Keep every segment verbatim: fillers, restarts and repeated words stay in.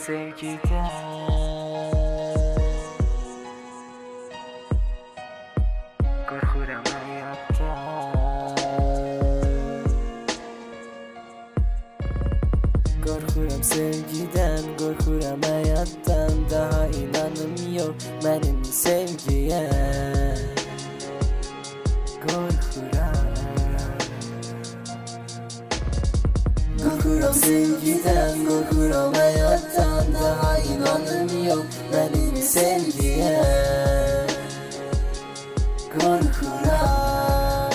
sevgiden. Korkuram hayattan. Korkuram sevgiden, korkuram hayattan. Daha inanım yok benim sevgiye. Korkuram Korkuram sevgiden, korkuram hayattan. Daha inanım yok benim sevgiye. Korkuram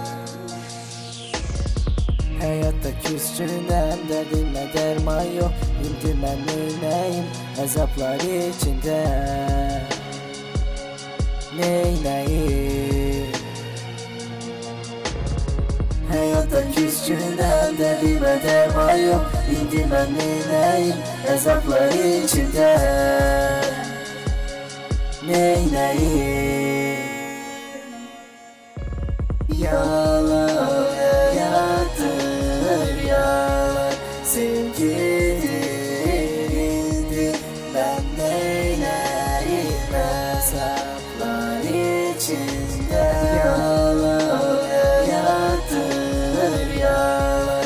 Hayatta küskünəm, dərdimə dərman yox. İndi mən neynəyim əzablar içində. Neynəyim Hayatta küskünəm, dərdimə dərman yox. İndi mən neynəyim əzablar içində. Neynəyim Yalan hayattır, yalan sevgidir. İndi ben neyleyim hesaplar içinde. Yalan hayattır, yalan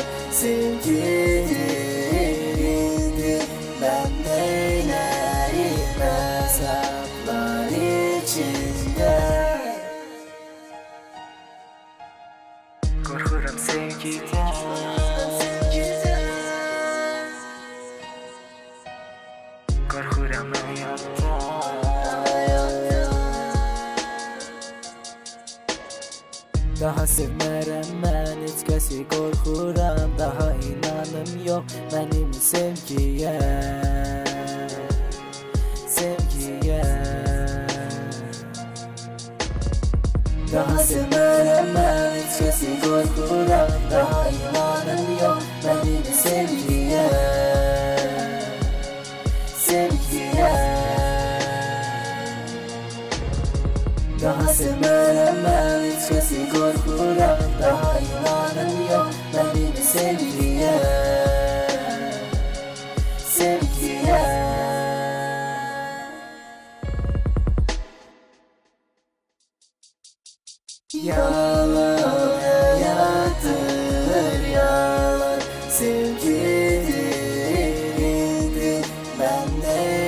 sevgidir. İndi ben neyleyim hesaplar içinde. Korkuram sevgiden. Korkuram hayattan. Daha sevmərəm mən heç kəsi, qorxuram. Daha inanım yox mənim sevgiyə. Sevgiyə Daha sevmərəm mən heç kəsi, qorxuram. Daha inanım yox mənim sevgiyə. Sevgiyə Daha sevmərəm mən heç kəsi, qorxuram. Daha inanım yox mənim sevgiyə. Sevgiyə Yalan hayattır, yalan sevgidir. İndi ben ne